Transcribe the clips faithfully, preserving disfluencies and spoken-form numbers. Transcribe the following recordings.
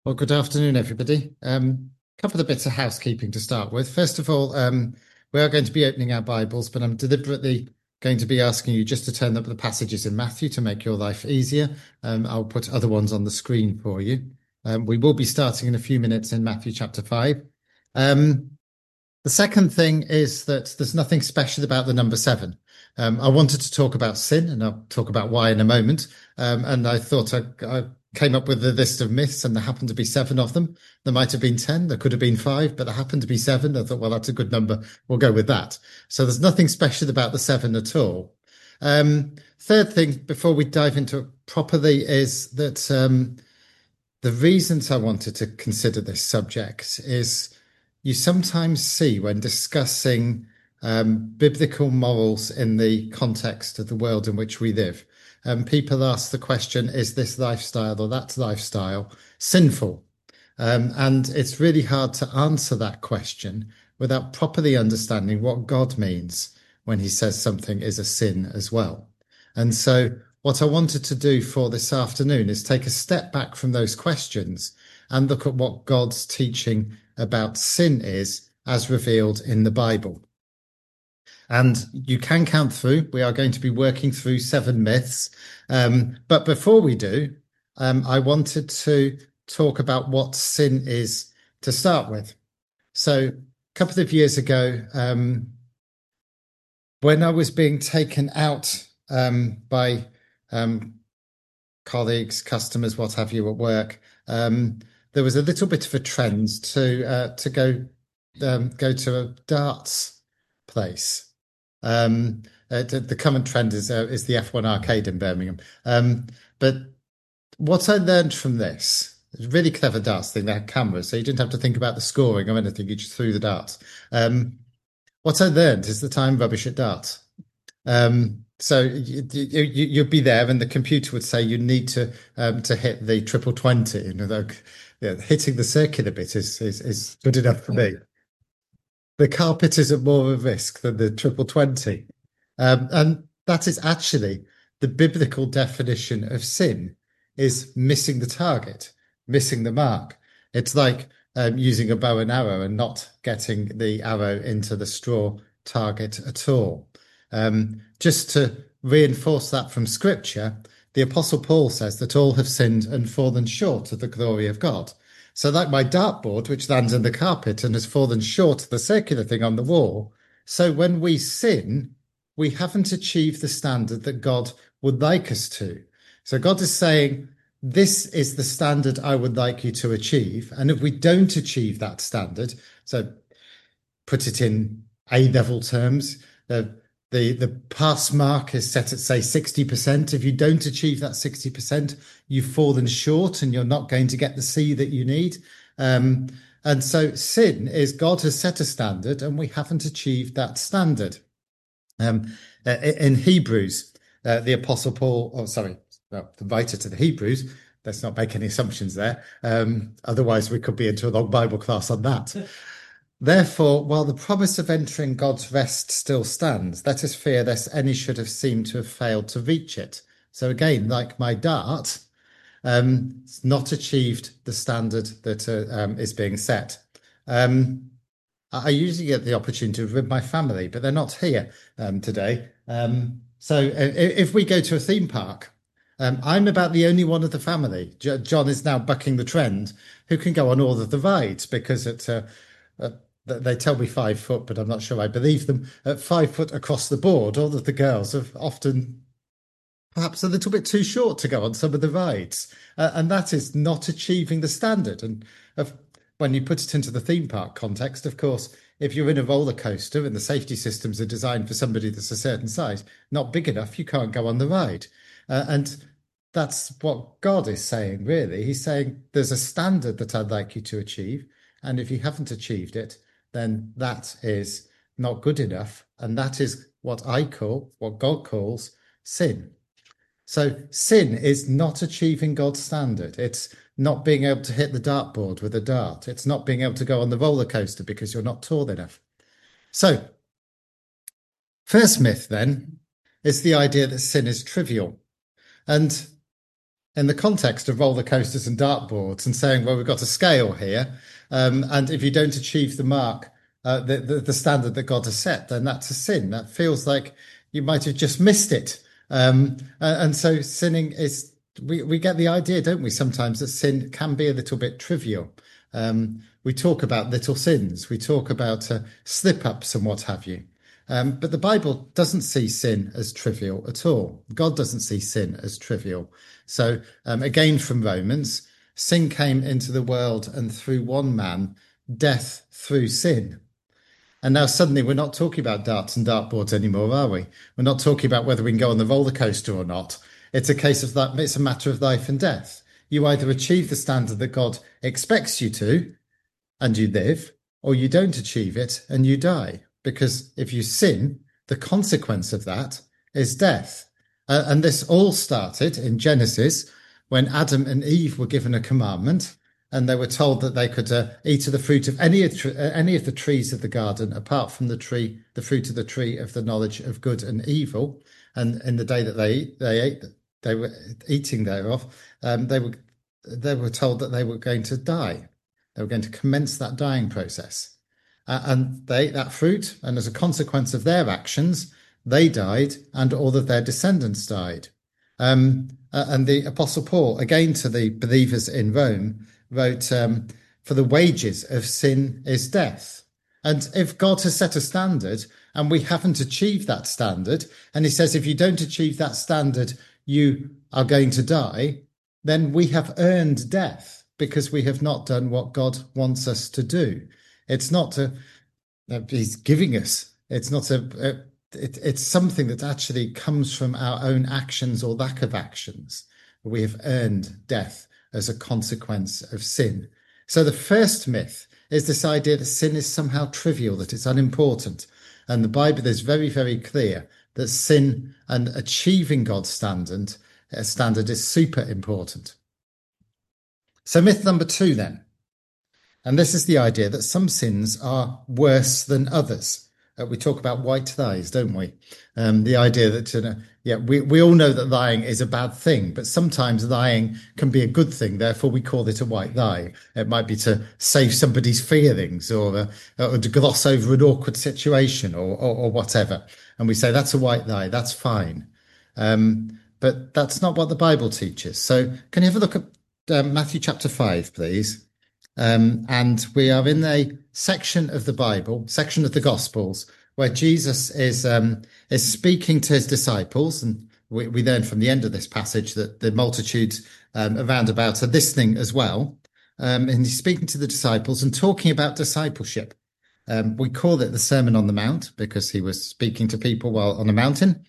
Well, good afternoon, everybody. Um, a couple of bits of housekeeping to start with. First of all, um, we are going to be opening our Bibles, but I'm deliberately going to be asking you just to turn up the passages in Matthew to make your life easier. Um, I'll put other ones on the screen for you. Um, we will be starting in a few minutes in Matthew chapter five. Um, the second thing is that there's nothing special about the number seven. Um, I wanted to talk about sin, and I'll talk about why in a moment. Um, and I thought I, I came up with a list of myths, and there happened to be seven of them. There might have been ten, there could have been five, but there happened to be seven. I thought, well, that's a good number. We'll go with that. So there's nothing special about the seven at all. Um, third thing, before we dive into it properly, is that um, the reasons I wanted to consider this subject is you sometimes see when discussing um, biblical morals in the context of the world in which we live, um, people ask the question, is this lifestyle or that lifestyle sinful? Um, and it's really hard to answer that question without properly understanding what God means when he says something is a sin as well. And so what I wanted to do for this afternoon is take a step back from those questions and look at what God's teaching about sin is as revealed in the Bible. And you can count through. We are going to be working through seven myths. Um, but before we do, um, I wanted to talk about what sin is to start with. So a couple of years ago, um, when I was being taken out um, by um, colleagues, customers, what have you at work, um, there was a little bit of a trend to uh, to go um, go to a darts place. Um, uh, the current trend is uh, is the F one arcade in Birmingham. Um, but what I learned from this, it's a really clever darts thing. They had cameras, so you didn't have to think about the scoring or anything. You just threw the darts. Um, what I learned is that I'm rubbish at darts. Um, so you, you, you'd be there, and the computer would say you need to um, to hit the triple twenty. You know, like, yeah, hitting the circular bit is, is is good enough for me. The carpet is at more of a risk than the triple twenty, um, and that is actually the biblical definition of sin: is missing the target, missing the mark. It's like um, using a bow and arrow and not getting the arrow into the straw target at all. Um, just to reinforce that from scripture, the Apostle Paul says that all have sinned and fallen short of the glory of God. So like my dartboard, which lands in the carpet and has fallen short of the circular thing on the wall. So when we sin, we haven't achieved the standard that God would like us to. So God is saying, this is the standard I would like you to achieve. And if we don't achieve that standard, so put it in A-level terms, uh, the the pass mark is set at, say, sixty percent. If you don't achieve that sixty percent, you've fallen short and you're not going to get the C that you need. Um, and so sin is God has set a standard and we haven't achieved that standard. Um, uh, in Hebrews, uh, the Apostle Paul, oh, sorry, well, the writer to the Hebrews, let's not make any assumptions there. Um, otherwise, we could be into a long Bible class on that. Therefore, while the promise of entering God's rest still stands, let us fear lest any should have seemed to have failed to reach it. So again, like my dart, um, it's not achieved the standard that uh, um, is being set. Um, I usually get the opportunity with my family, but they're not here um, today. Um, so if we go to a theme park, um, I'm about the only one of the family. J- John is now bucking the trend, who can go on all of the rides because it's uh, uh, they tell me five foot, but I'm not sure I believe them. At five foot across the board, all of the girls have often perhaps a little bit too short to go on some of the rides. Uh, and that is not achieving the standard. And of, when you put it into the theme park context, of course, if you're in a roller coaster and the safety systems are designed for somebody that's a certain size, not big enough, you can't go on the ride. Uh, and that's what God is saying, really. He's saying there's a standard that I'd like you to achieve. And if you haven't achieved it, then that is not good enough. And that is what I call, what God calls sin. So sin is not achieving God's standard. It's not being able to hit the dartboard with a dart. It's not being able to go on the roller coaster because you're not tall enough. So, first myth then is the idea that sin is trivial. And in the context of roller coasters and dartboards and saying, well, we've got a scale here. Um, and if you don't achieve the mark, uh, the, the, the standard that God has set, then that's a sin. That feels like you might have just missed it. Um, and so sinning is, we, we get the idea, don't we, sometimes that sin can be a little bit trivial. Um, we talk about little sins. We talk about uh, slip-ups and what have you. Um, but the Bible doesn't see sin as trivial at all. God doesn't see sin as trivial. So um, again, from Romans, sin came into the world, and through one man, death through sin. And now suddenly we're not talking about darts and dartboards anymore, are we? We're not talking about whether we can go on the roller coaster or not. It's a case of that. It's a matter of life and death. You either achieve the standard that God expects you to, and you live, or you don't achieve it and you die. Because if you sin, the consequence of that is death. Uh, and this all started in Genesis when Adam and Eve were given a commandment, and they were told that they could uh, eat of the fruit of any of, uh, any of the trees of the garden, apart from the tree, the fruit of the tree of the knowledge of good and evil. And in the day that they they ate, they were eating thereof, um, they were they were told that they were going to die. They were going to commence that dying process. Uh, and they ate that fruit, and as a consequence of their actions, they died, and all of their descendants died. Um, uh, and the Apostle Paul, again to the believers in Rome, wrote, um, for the wages of sin is death. And if God has set a standard and we haven't achieved that standard, and he says, if you don't achieve that standard, you are going to die, then we have earned death because we have not done what God wants us to do. It's not a, uh, he's giving us. It's not a, a it, it's something that actually comes from our own actions or lack of actions. We have earned death as a consequence of sin. So the first myth is this idea that sin is somehow trivial, that it's unimportant. And the Bible is very, very clear that sin and achieving God's standard, uh, standard is super important. So myth number two then. And this is the idea that some sins are worse than others. Uh, we talk about white lies, don't we? Um, the idea that, you know, yeah, we, we all know that lying is a bad thing, but sometimes lying can be a good thing. Therefore, we call it a white lie. It might be to save somebody's feelings or, uh, or to gloss over an awkward situation or, or, or whatever. And we say that's a white lie. That's fine. Um, but that's not what the Bible teaches. So can you have a look at uh, Matthew chapter five, please? Um, and we are in a section of the Bible, section of the Gospels, where Jesus is um, is speaking to his disciples. And we, we learn from the end of this passage that the multitudes um, around about are listening as well. Um, and he's speaking to the disciples and talking about discipleship. Um, we call it the Sermon on the Mount because he was speaking to people while on a mountain.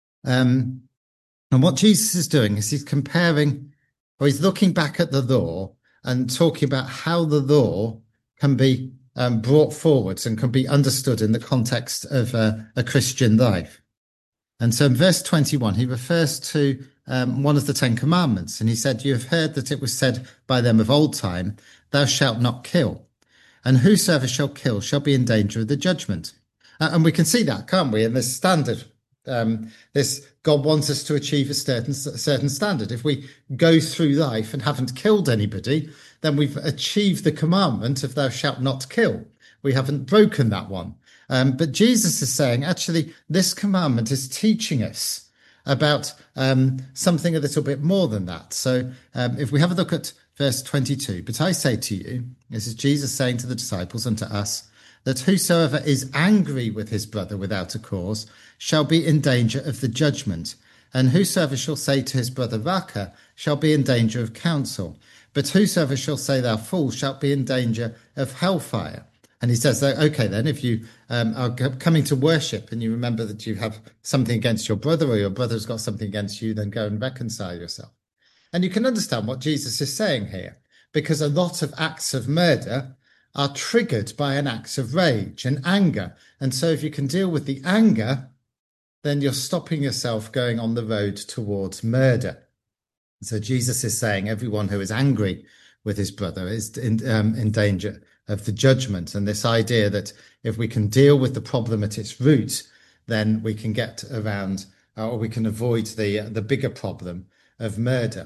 Um, and what Jesus is doing is he's comparing, or he's looking back at the law and talking about how the law can be um, brought forwards and can be understood in the context of uh, a Christian life. And so in verse twenty-one, he refers to um, one of the Ten Commandments. And he said, you have heard that it was said by them of old time, thou shalt not kill. And whosoever shall kill shall be in danger of the judgment. Uh, and we can see that, can't we, in this standard. Um, this God wants us to achieve a certain, a certain standard. If we go through life and haven't killed anybody, then we've achieved the commandment of thou shalt not kill. We haven't broken that one. Um, but Jesus is saying, actually, this commandment is teaching us about um, something a little bit more than that. So um, if we have a look at verse twenty-two, but I say to you, this is Jesus saying to the disciples and to us, that whosoever is angry with his brother without a cause shall be in danger of the judgment. And whosoever shall say to his brother Raca shall be in danger of counsel. But whosoever shall say thou fool shall be in danger of hellfire. And he says, that, okay, then if you um, are coming to worship and you remember that you have something against your brother or your brother's got something against you, then go and reconcile yourself. And you can understand what Jesus is saying here, because a lot of acts of murder are triggered by an act of rage and anger. And so if you can deal with the anger, then you're stopping yourself going on the road towards murder. So Jesus is saying everyone who is angry with his brother is in, um, in danger of the judgment. And this idea that if we can deal with the problem at its root, then we can get around uh, or we can avoid the, uh, the bigger problem of murder.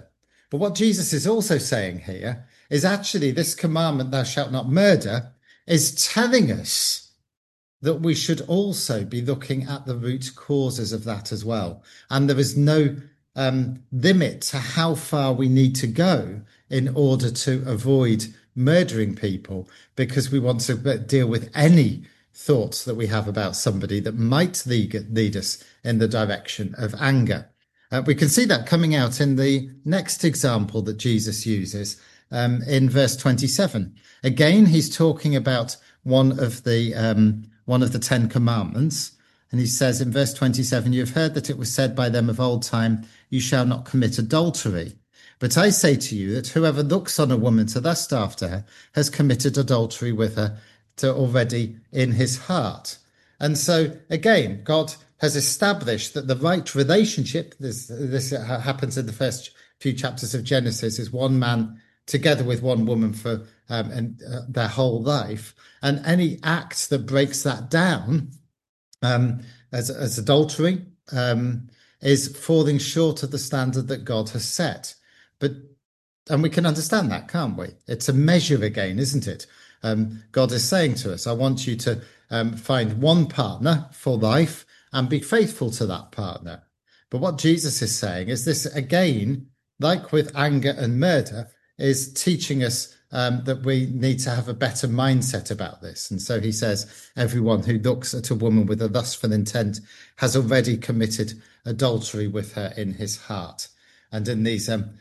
But what Jesus is also saying here is actually this commandment, thou shalt not murder, is telling us that we should also be looking at the root causes of that as well. And there is no um, limit to how far we need to go in order to avoid murdering people, because we want to deal with any thoughts that we have about somebody that might lead, lead us in the direction of anger. Uh, we can see that coming out in the next example that Jesus uses um, in verse twenty-seven. Again, he's talking about one of the um, one of the Ten Commandments. And he says in verse twenty-seven, you have heard that it was said by them of old time, you shall not commit adultery. But I say to you that whoever looks on a woman to lust after her has committed adultery with her to already in his heart. And so again, God has established that the right relationship, this, this happens in the first few chapters of Genesis, is one man together with one woman for um, and, uh, their whole life. And any act that breaks that down um, as, as adultery um, is falling short of the standard that God has set. But and we can understand that, can't we? It's a measure again, isn't it? Um, God is saying to us, I want you to um, find one partner for life and be faithful to that partner. But what Jesus is saying is this, again, like with anger and murder, is teaching us um, that we need to have a better mindset about this. And so he says, everyone who looks at a woman with a lustful intent has already committed adultery with her in his heart. And in these um,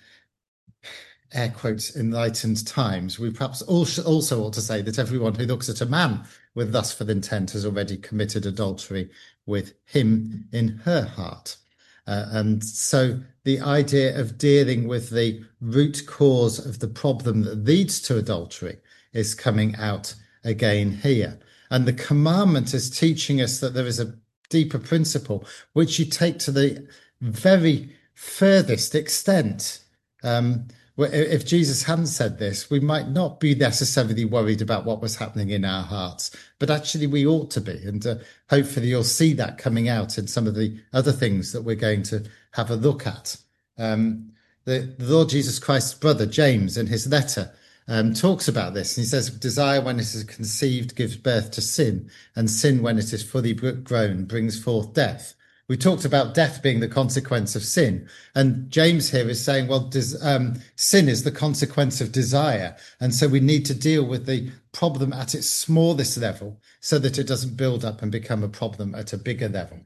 air quotes enlightened times, we perhaps also ought to say that everyone who looks at a man with lustful intent has already committed adultery with him in her heart. Uh, and so the idea of dealing with the root cause of the problem that leads to adultery is coming out again here. And the commandment is teaching us that there is a deeper principle which you take to the very furthest extent. Um, If Jesus hadn't said this, we might not be necessarily worried about what was happening in our hearts, but actually we ought to be. And uh, hopefully you'll see that coming out in some of the other things that we're going to have a look at. Um, the, the Lord Jesus Christ's brother, James, in his letter, um, talks about this. And he says, desire when it is conceived gives birth to sin, and sin when it is fully grown brings forth death. We talked about death being the consequence of sin. And James here is saying, well, des- um, sin is the consequence of desire. And so we need to deal with the problem at its smallest level so that it doesn't build up and become a problem at a bigger level.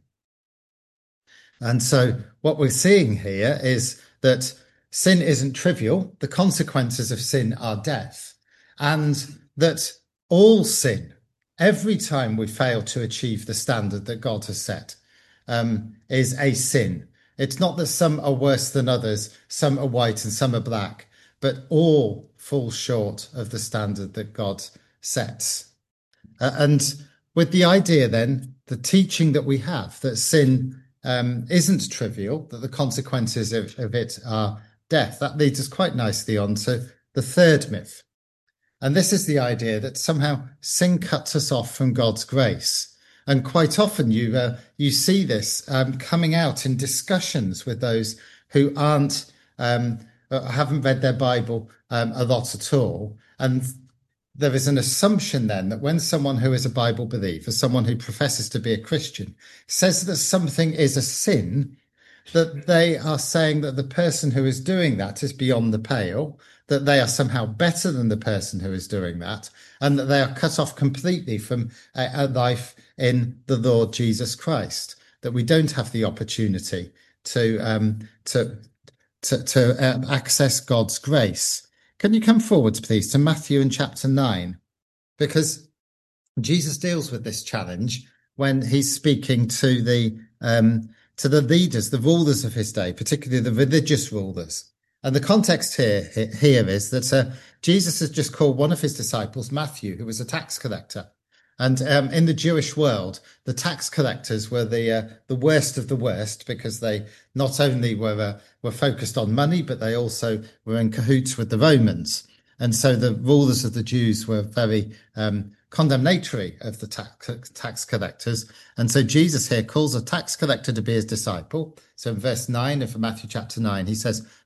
And so what we're seeing here is that sin isn't trivial. The consequences of sin are death. And that all sin, every time we fail to achieve the standard that God has set, Um, is a sin. It's not that some are worse than others, some are white and some are black, but all fall short of the standard that God sets. Uh, and with the idea then, the teaching that we have that sin um, isn't trivial, that the consequences of, of it are death, that leads us quite nicely on to the third myth. And this is the idea that somehow sin cuts us off from God's grace. And quite often you uh, you see this um, coming out in discussions with those who aren't um, haven't read their Bible um, a lot at all. And there is an assumption then that when someone who is a Bible believer, someone who professes to be a Christian, says that something is a sin, that they are saying that the person who is doing that is beyond the pale, that they are somehow better than the person who is doing that, and that they are cut off completely from a, a life in the Lord Jesus Christ, that we don't have the opportunity to um, to to, to um, access God's grace. Can you come forwards, please, to Matthew in chapter nine? Because Jesus deals with this challenge when he's speaking to the um, to the leaders, the rulers of his day, particularly the religious rulers. And the context here here is that uh, Jesus has just called one of his disciples, Matthew, who was a tax collector. And um, in the Jewish world, the tax collectors were the uh, the worst of the worst, because they not only were uh, were focused on money, but they also were in cahoots with the Romans. And so the rulers of the Jews were very um, condemnatory of the tax, tax collectors. And so Jesus here calls a tax collector to be his disciple. So in verse nine of Matthew chapter nine, he says,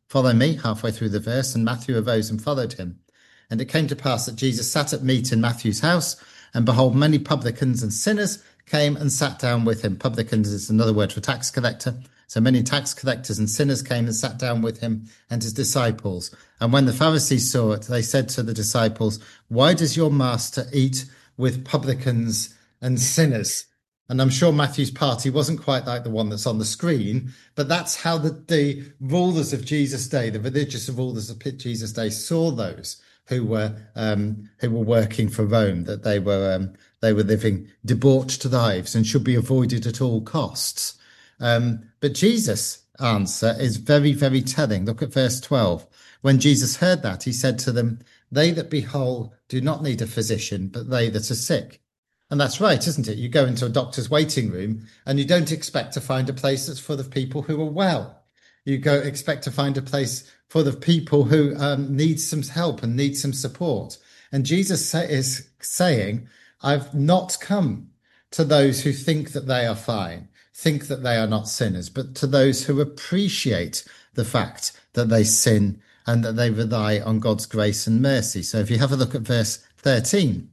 Follow me, halfway through the verse, and Matthew arose and followed him. And it came to pass that Jesus sat at meat in Matthew's house, and behold, many publicans and sinners came and sat down with him. Publicans is another word for tax collector. So many tax collectors and sinners came and sat down with him and his disciples. And when the Pharisees saw it, they said to the disciples, "Why does your master eat with publicans and sinners?" And I'm sure Matthew's party wasn't quite like the one that's on the screen, but that's how the, the rulers of Jesus' day, the religious rulers of Jesus' day, saw those who were um, who were working for Rome, that they were um, they were living debauched lives and should be avoided at all costs. Um, but Jesus' answer is very, very telling. Look at verse twelve. When Jesus heard that, he said to them, "They that be whole do not need a physician, but they that are sick." And that's right, isn't it? You go into a doctor's waiting room and you don't expect to find a place that's full of people who are well. You go expect to find a place full of people who um, need some help and need some support. And Jesus say, is saying, "I've not come to those who think that they are fine, think that they are not sinners, but to those who appreciate the fact that they sin and that they rely on God's grace and mercy." So if you have a look at verse thirteen,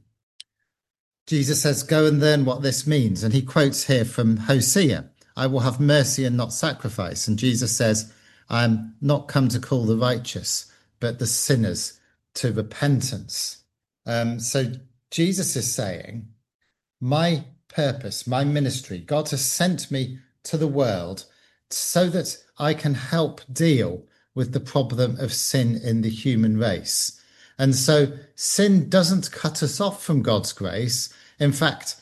Jesus says, "Go and learn what this means." And he quotes here from Hosea, "I will have mercy and not sacrifice." And Jesus says, "I am not come to call the righteous, but the sinners to repentance." Um, so Jesus is saying, my purpose, my ministry, God has sent me to the world so that I can help deal with the problem of sin in the human race. And so sin doesn't cut us off from God's grace. In fact,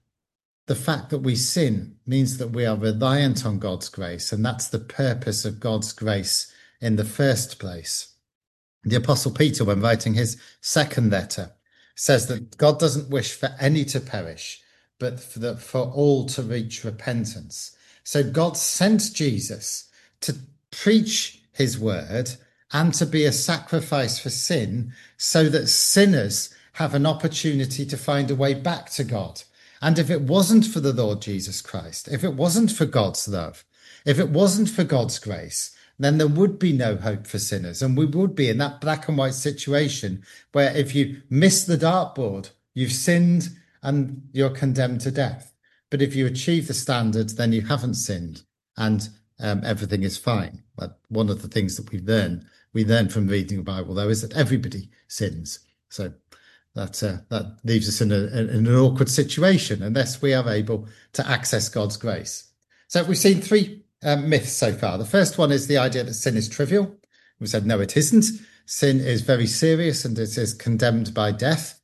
the fact that we sin means that we are reliant on God's grace, and that's the purpose of God's grace in the first place. The Apostle Peter, when writing his second letter, says that God doesn't wish for any to perish, but for, the, for all to reach repentance. So God sent Jesus to preach his word and to be a sacrifice for sin, so that sinners have an opportunity to find a way back to God. And if it wasn't for the Lord Jesus Christ, if it wasn't for God's love, if it wasn't for God's grace, then there would be no hope for sinners. And we would be in that black and white situation where if you miss the dartboard, you've sinned and you're condemned to death. But if you achieve the standard, then you haven't sinned and um, everything is fine. But one of the things that we learn, we learn from reading the Bible, though, is that everybody sins. So that uh, that leaves us in, a, in an awkward situation unless we are able to access God's grace. So we've seen three um, myths so far. The first one is the idea that sin is trivial. We said, no, it isn't. Sin is very serious and it is condemned by death.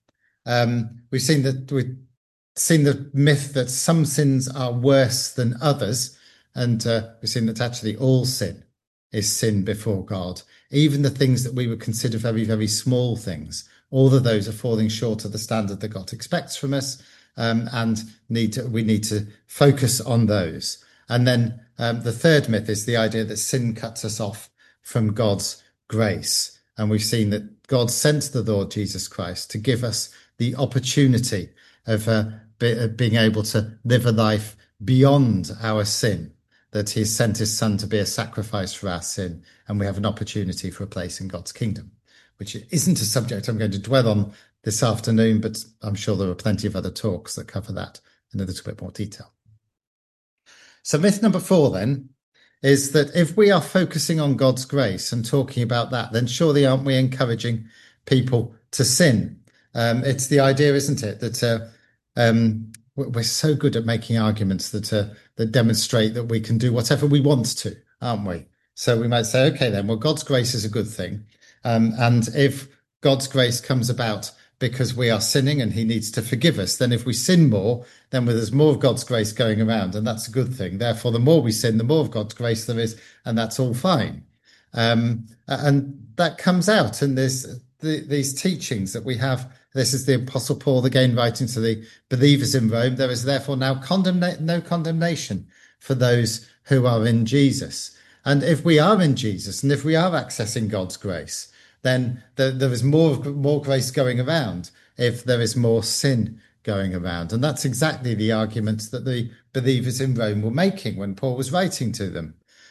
Um, we've seen that we've seen the myth that some sins are worse than others. And uh, we've seen that actually all sin is sin before God. Even the things that we would consider very, very small things, all of those are falling short of the standard that God expects from us, um, and need to, we need to focus on those. And then um, the third myth is the idea that sin cuts us off from God's grace. And we've seen that God sent the Lord Jesus Christ to give us the opportunity of uh, be, being able to live a life beyond our sin, that he sent his son to be a sacrifice for our sin, and we have an opportunity for a place in God's kingdom, which isn't a subject I'm going to dwell on this afternoon, but I'm sure there are plenty of other talks that cover that in a little bit more detail. So myth number four then is that if we are focusing on God's grace and talking about that, then surely aren't we encouraging people to sin? Um, it's the idea, isn't it, that uh, um, we're so good at making arguments that uh, that demonstrate that we can do whatever we want to, aren't we? So we might say, okay, then, well, God's grace is a good thing. Um, and if God's grace comes about because we are sinning and he needs to forgive us, then if we sin more, then there's more of God's grace going around, and that's a good thing. Therefore, the more we sin, the more of God's grace there is, and that's all fine. Um, and that comes out in this, the, these teachings that we have. This is the Apostle Paul again writing to the believers in Rome. There is therefore now condemna- no condemnation for those who are in Jesus. And if we are in Jesus, and if we are accessing God's grace, then there, there is more, more grace going around if there is more sin going around. And that's exactly the argument that the believers in Rome were making when Paul was writing to them.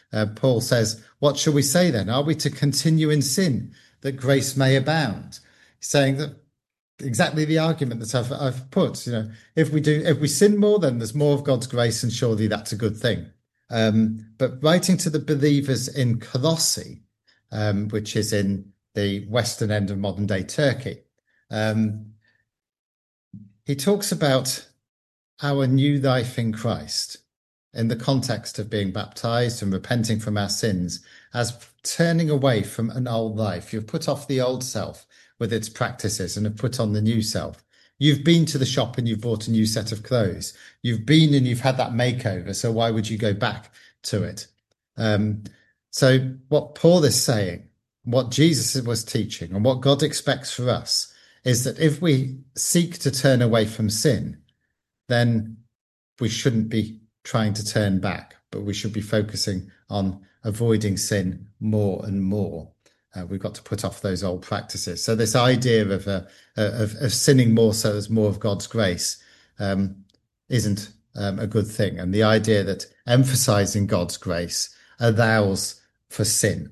Uh, Paul says, what shall we say then? Are we to continue in sin that grace may abound? Saying that exactly the argument that I've, I've put, you know, if we do, if we sin more, then there's more of God's grace, and surely that's a good thing. Um, but writing to the believers in Colossae, um, which is in the western end of modern day Turkey, um, he talks about our new life in Christ in the context of being baptized and repenting from our sins as turning away from an old life. You've put off the old self with its practices and have put on the new self. You've been to the shop and you've bought a new set of clothes. You've been and you've had that makeover. So why would you go back to it? Um, so what Paul is saying, what Jesus was teaching, and what God expects for us is that if we seek to turn away from sin, then we shouldn't be trying to turn back, but we should be focusing on avoiding sin more and more. Uh, we've got to put off those old practices. So this idea of, uh, of, of sinning more so there's more of God's grace um, isn't um, a good thing. And the idea that emphasizing God's grace allows for sin.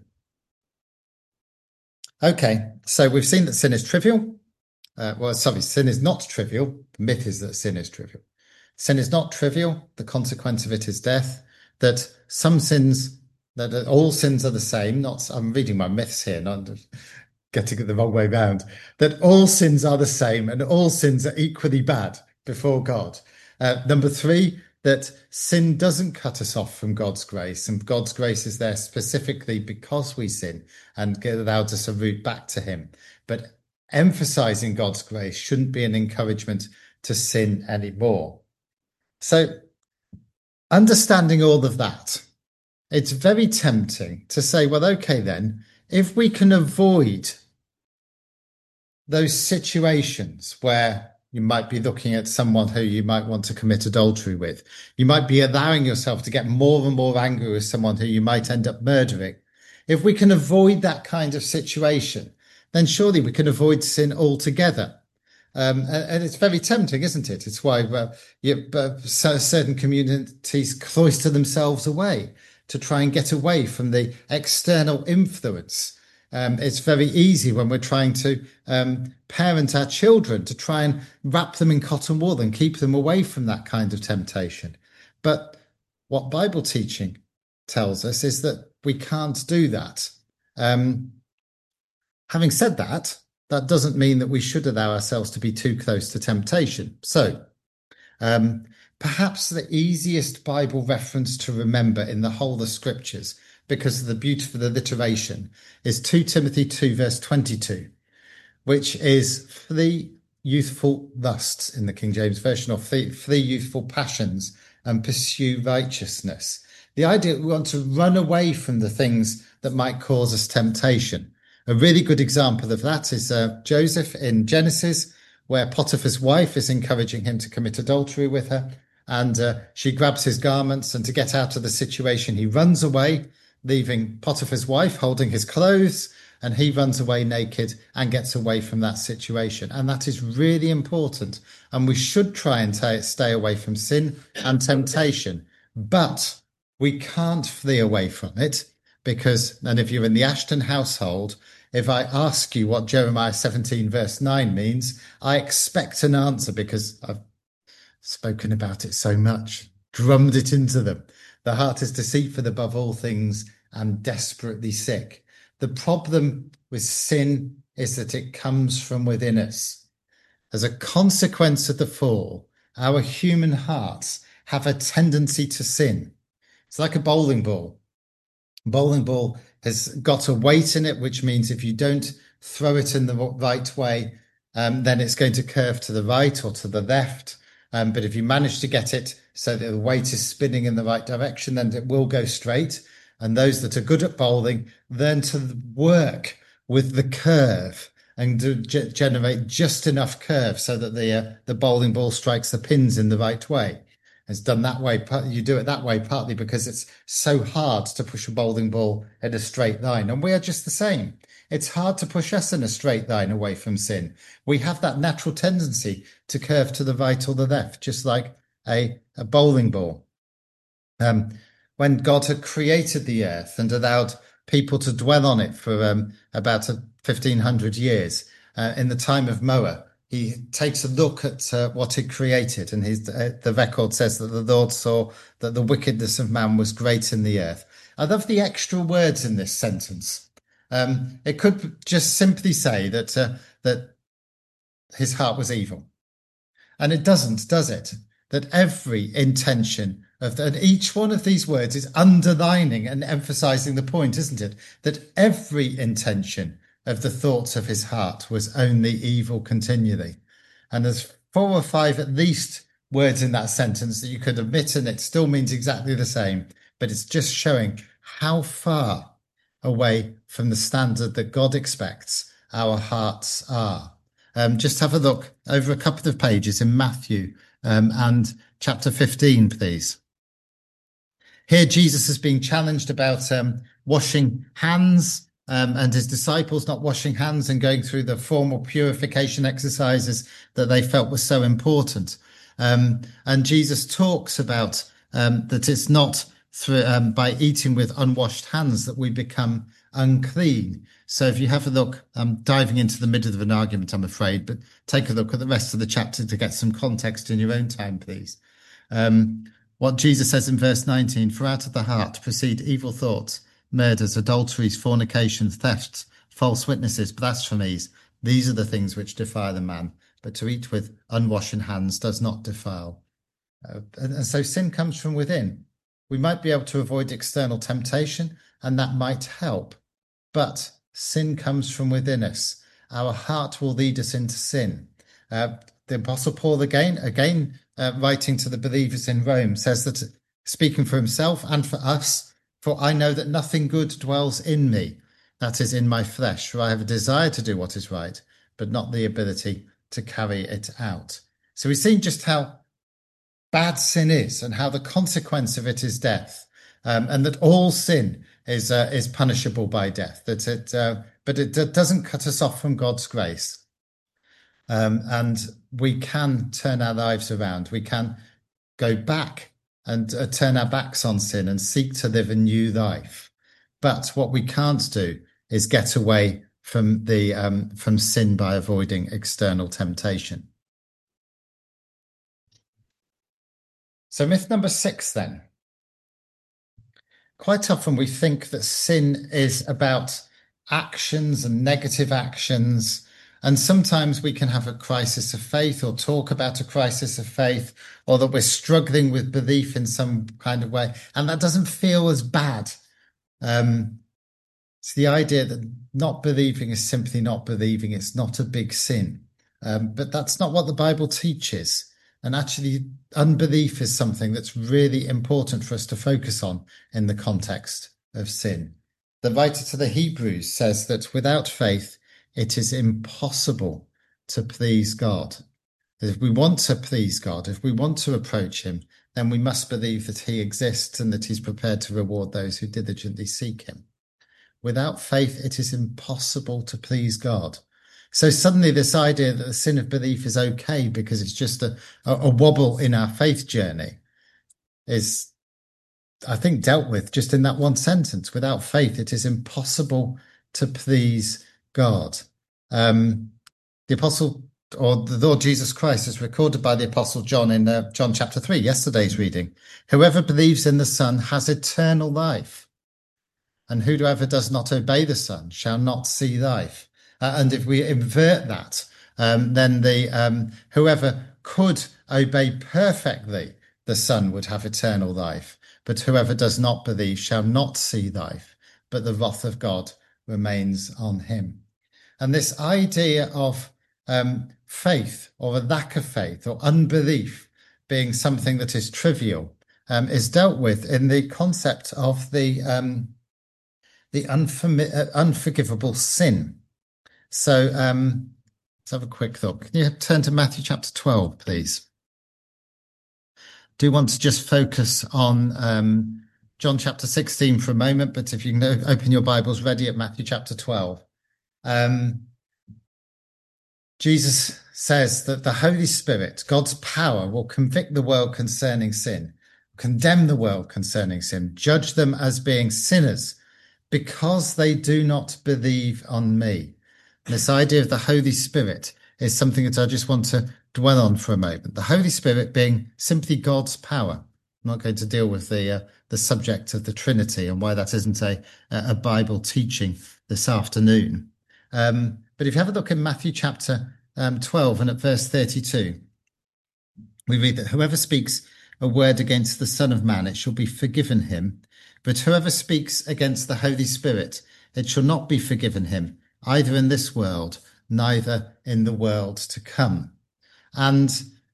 Okay, so we've seen that sin is trivial. Uh, well, sorry, sin is not trivial. The myth is that sin is trivial. Sin is not trivial. The consequence of it is death. That some sins, that all sins are the same. Not, I'm reading my myths here, not getting it the wrong way round. That all sins are the same and all sins are equally bad before God. Uh, number three, that sin doesn't cut us off from God's grace, and God's grace is there specifically because we sin and allows us a route back to him. But emphasizing God's grace shouldn't be an encouragement to sin anymore. So, understanding all of that, it's very tempting to say, well, okay, then, if we can avoid those situations where you might be looking at someone who you might want to commit adultery with, you might be allowing yourself to get more and more angry with someone who you might end up murdering. If we can avoid that kind of situation, then surely we can avoid sin altogether. Um, and, and it's very tempting, isn't it? It's why uh, you, uh, certain communities cloister themselves away to try and get away from the external influence. Um, it's very easy when we're trying to um, parent our children to try and wrap them in cotton wool and keep them away from that kind of temptation. But what Bible teaching tells us is that we can't do that. Um, having said that, that doesn't mean that we should allow ourselves to be too close to temptation. So um, perhaps the easiest Bible reference to remember in the whole of Scriptures, because of the beauty of the alliteration, is two Timothy two, verse twenty-two, which is flee youthful lusts in the King James Version, or flee, flee youthful passions and pursue righteousness. The idea that we want to run away from the things that might cause us temptation. A really good example of that is uh, Joseph in Genesis, where Potiphar's wife is encouraging him to commit adultery with her. And uh, she grabs his garments, and to get out of the situation, he runs away, leaving Potiphar's wife holding his clothes, and he runs away naked and gets away from that situation. And that is really important. And we should try and t- stay away from sin and temptation. But we can't flee away from it because, and if you're in the Ashton household, if I ask you what Jeremiah seventeen verse nine means, I expect an answer because I've spoken about it so much, drummed it into them. The heart is deceitful above all things and desperately sick. The problem with sin is that it comes from within us. As a consequence of the fall, our human hearts have a tendency to sin. It's like a bowling ball. A bowling ball has got a weight in it, which means if you don't throw it in the right way, um, then it's going to curve to the right or to the left. Um, but if you manage to get it so that the weight is spinning in the right direction, then it will go straight. And those that are good at bowling learn to work with the curve and to ge- generate just enough curve so that the uh, the bowling ball strikes the pins in the right way. It's done that way. You do it that way partly because it's so hard to push a bowling ball in a straight line. And we are just the same. It's hard to push us in a straight line away from sin. We have that natural tendency to curve to the right or the left, just like a, a bowling ball. Um, when God had created the earth and allowed people to dwell on it for um, about fifteen hundred years, uh, in the time of Noah, he takes a look at uh, what he created, and his, uh, the record says that the Lord saw that the wickedness of man was great in the earth. I love the extra words in this sentence. Um, it could just simply say that uh, that his heart was evil. And it doesn't, does it? That every intention of the, and each one of these words is underlining and emphasizing the point, isn't it? That every intention of the thoughts of his heart was only evil continually. And there's four or five at least words in that sentence that you could omit, and it still means exactly the same. But it's just showing how far away from the standard that God expects our hearts are. Um, just have a look over a couple of pages in Matthew um, and chapter fifteen, please. Here, Jesus is being challenged about um, washing hands um, and his disciples not washing hands and going through the formal purification exercises that they felt were so important. Um, and Jesus talks about um, that it's not through, um, by eating with unwashed hands that we become unclean. So if you have a look, I'm diving into the middle of an argument, I'm afraid, but take a look at the rest of the chapter to get some context in your own time, please. Um, what Jesus says in verse nineteen, for out of the heart proceed evil thoughts, murders, adulteries, fornications, thefts, false witnesses, blasphemies. These are the things which defile a man, but to eat with unwashed hands does not defile. Uh, and, and so sin comes from within. We might be able to avoid external temptation, and that might help. But sin comes from within us. Our heart will lead us into sin. Uh, the Apostle Paul, again, again uh, writing to the believers in Rome, says that, speaking for himself and for us, for I know that nothing good dwells in me, that is, in my flesh, for I have a desire to do what is right, but not the ability to carry it out. So we've seen just how bad sin is and how the consequence of it is death, um, and that all sin is uh, is punishable by death. That it, uh, but it d- doesn't cut us off from God's grace, um, and we can turn our lives around. We can go back and uh, turn our backs on sin and seek to live a new life. But what we can't do is get away from the um, from sin by avoiding external temptation. So myth number six, then. Quite often we think that sin is about actions and negative actions. And sometimes we can have a crisis of faith or talk about a crisis of faith, or that we're struggling with belief in some kind of way. And that doesn't feel as bad. Um, it's the idea that not believing is simply not believing. It's not a big sin. Um, but that's not what the Bible teaches. And actually, unbelief is something that's really important for us to focus on in the context of sin. The writer to the Hebrews says that without faith, it is impossible to please God. If we want to please God, if we want to approach him, then we must believe that he exists and that he's prepared to reward those who diligently seek him. Without faith, it is impossible to please God. So suddenly this idea that the sin of belief is okay because it's just a, a, a wobble in our faith journey is, I think, dealt with just in that one sentence. Without faith, it is impossible to please God. Um, the apostle or the Lord Jesus Christ is recorded by the apostle John in uh, John chapter three, yesterday's reading. Whoever believes in the Son has eternal life, and whoever does not obey the Son shall not see life. Uh, and if we invert that, um, then the um, whoever could obey perfectly the Son would have eternal life. But whoever does not believe shall not see life, but the wrath of God remains on him. And this idea of um, faith or a lack of faith or unbelief being something that is trivial um, is dealt with in the concept of the um, the unformi- uh, unforgivable sin. So um, let's have a quick look. Can you turn to Matthew chapter twelve, please? Do want to just focus on um, John chapter sixteen for a moment, but if you can open your Bibles ready at Matthew chapter twelve. Um, Jesus says that the Holy Spirit, God's power, will convict the world concerning sin, condemn the world concerning sin, judge them as being sinners, because they do not believe on me. This idea of the Holy Spirit is something that I just want to dwell on for a moment. The Holy Spirit being simply God's power. I'm not going to deal with the uh, the subject of the Trinity and why that isn't a, a Bible teaching this afternoon. Um, but if you have a look in Matthew chapter um, twelve and at verse thirty-two, we read that whoever speaks a word against the Son of Man, it shall be forgiven him. But whoever speaks against the Holy Spirit, it shall not be forgiven him, either in this world, neither in the world to come. And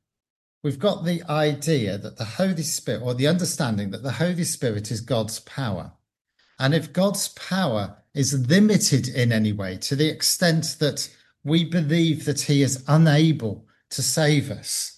we've got the idea that the Holy Spirit, or the understanding that the Holy Spirit is God's power. And if God's power is limited in any way to the extent that we believe that he is unable to save us,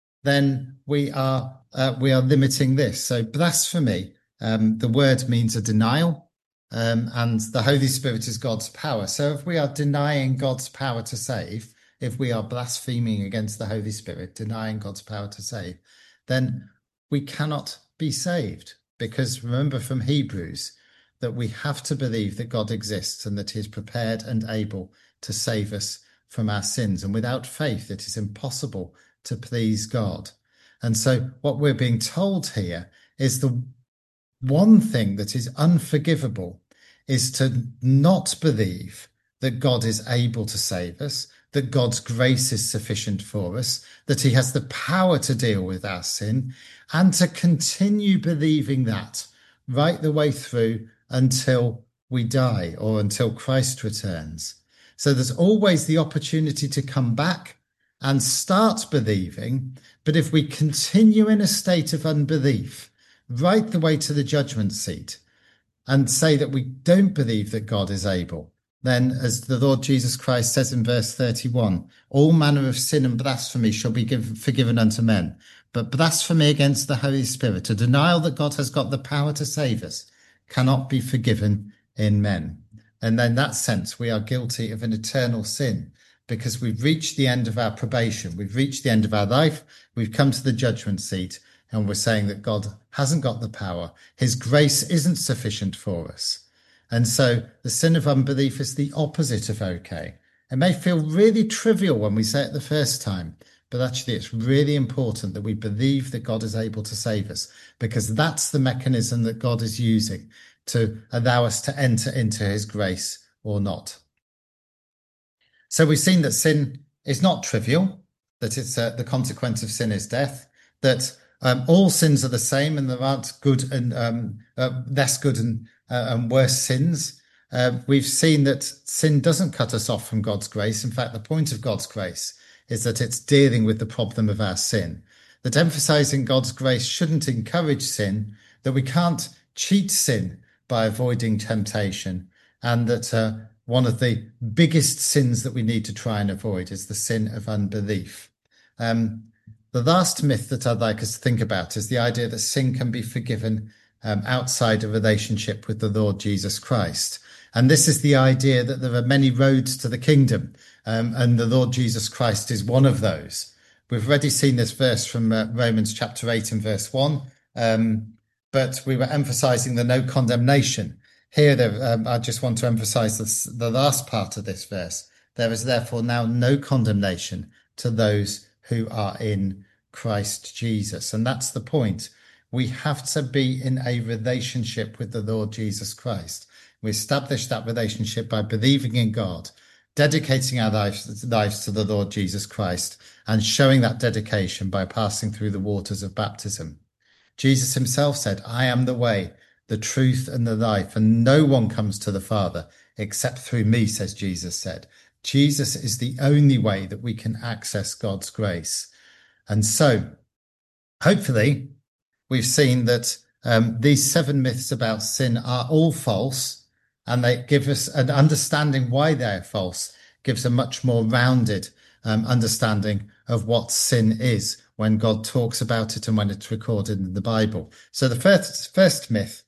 then we are uh, we are limiting this. So blasphemy, um, the word means a denial, um, and the Holy Spirit is God's power. So if we are denying God's power to save, if we are blaspheming against the Holy Spirit, denying God's power to save, then we cannot be saved. Because remember from Hebrews that we have to believe that God exists and that he is prepared and able to save us from our sins. And without faith, it is impossible to please God. And so what we're being told here is the one thing that is unforgivable is to not believe that God is able to save us, that God's grace is sufficient for us, that he has the power to deal with our sin, and to continue believing that right the way through until we die or until Christ returns. So there's always the opportunity to come back and start believing. But if we continue in a state of unbelief right the way to the judgment seat and say that we don't believe that God is able, then as the Lord Jesus Christ says in verse thirty-one, all manner of sin and blasphemy shall be given, forgiven unto men. But blasphemy against the Holy Spirit, a denial that God has got the power to save us, cannot be forgiven in men. And in that sense, we are guilty of an eternal sin, because we've reached the end of our probation. We've reached the end of our life. We've come to the judgment seat, and we're saying that God hasn't got the power. His grace isn't sufficient for us. And so the sin of unbelief is the opposite of okay. It may feel really trivial when we say it the first time, but actually it's really important that we believe that God is able to save us, because that's the mechanism that God is using to allow us to enter into his grace or not. So we've seen that sin is not trivial, that it's uh, the consequence of sin is death, that um, all sins are the same and there aren't good and um, uh, less good and, uh, and worse sins. Uh, we've seen that sin doesn't cut us off from God's grace. In fact, the point of God's grace is that it's dealing with the problem of our sin, that emphasizing God's grace shouldn't encourage sin, that we can't cheat sin by avoiding temptation, and that uh, one of the biggest sins that we need to try and avoid is the sin of unbelief. Um, the last myth that I'd like us to think about is the idea that sin can be forgiven um, outside a relationship with the Lord Jesus Christ. And this is the idea that there are many roads to the kingdom, um, and the Lord Jesus Christ is one of those. We've already seen this verse from uh, Romans chapter eight and verse one, um, but we were emphasizing the no condemnation. Here, um, I just want to emphasize this, the last part of this verse. There is therefore now no condemnation to those who are in Christ Jesus. And that's the point. We have to be in a relationship with the Lord Jesus Christ. We establish that relationship by believing in God, dedicating our lives, lives to the Lord Jesus Christ, and showing that dedication by passing through the waters of baptism. Jesus himself said, I am the way, the truth and the life, and no one comes to the Father except through me, says Jesus said. Jesus is the only way that we can access God's grace. And so, hopefully, we've seen that um, these seven myths about sin are all false, and they give us an understanding why they're false, gives a much more rounded um, understanding of what sin is when God talks about it and when it's recorded in the Bible. So the first, first myth,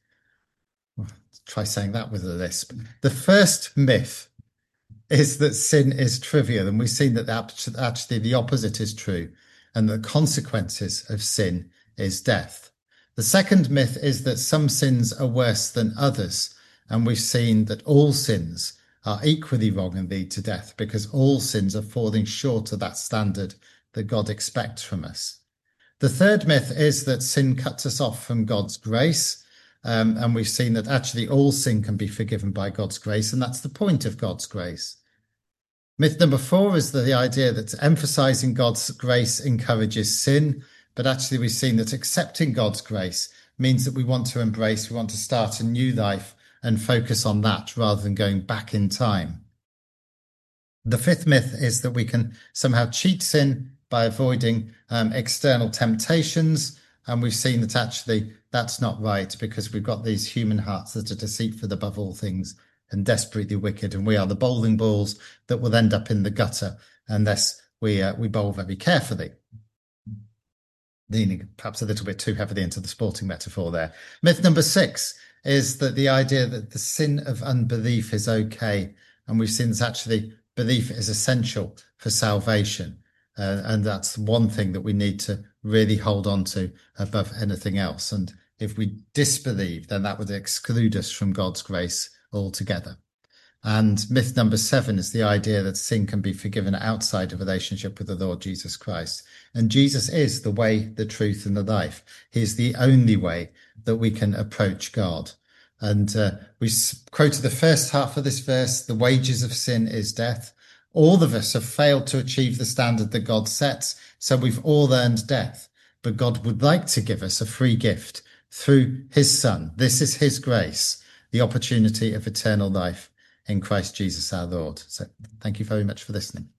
try saying that with a lisp. The first myth is that sin is trivial, and we've seen that actually the opposite is true, and the consequences of sin is death. The second myth is that some sins are worse than others. And we've seen that all sins are equally wrong and lead to death because all sins are falling short of that standard that God expects from us. The third myth is that sin cuts us off from God's grace. Um, and we've seen that actually all sin can be forgiven by God's grace. And that's the point of God's grace. Myth number four is the idea that emphasizing God's grace encourages sin. But actually, we've seen that accepting God's grace means that we want to embrace, we want to start a new life and focus on that rather than going back in time. The fifth myth is that we can somehow cheat sin by avoiding um, external temptations. And we've seen that actually that's not right because we've got these human hearts that are deceitful above all things and desperately wicked. And we are the bowling balls that will end up in the gutter unless we, uh, we bowl very carefully. Leaning perhaps a little bit too heavily into the sporting metaphor there. Myth number six is that the idea that the sin of unbelief is okay. And we've seen that actually belief is essential for salvation. Uh, and that's one thing that we need to really hold on to above anything else. And if we disbelieve, then that would exclude us from God's grace altogether. And myth number seven is the idea that sin can be forgiven outside a relationship with the Lord Jesus Christ. And Jesus is the way, the truth, and the life. He is the only way that we can approach God. And uh, we quoted the first half of this verse, the wages of sin is death. All of us have failed to achieve the standard that God sets, so we've all earned death. But God would like to give us a free gift through his Son. This is his grace, the opportunity of eternal life in Christ Jesus our Lord. So thank you very much for listening.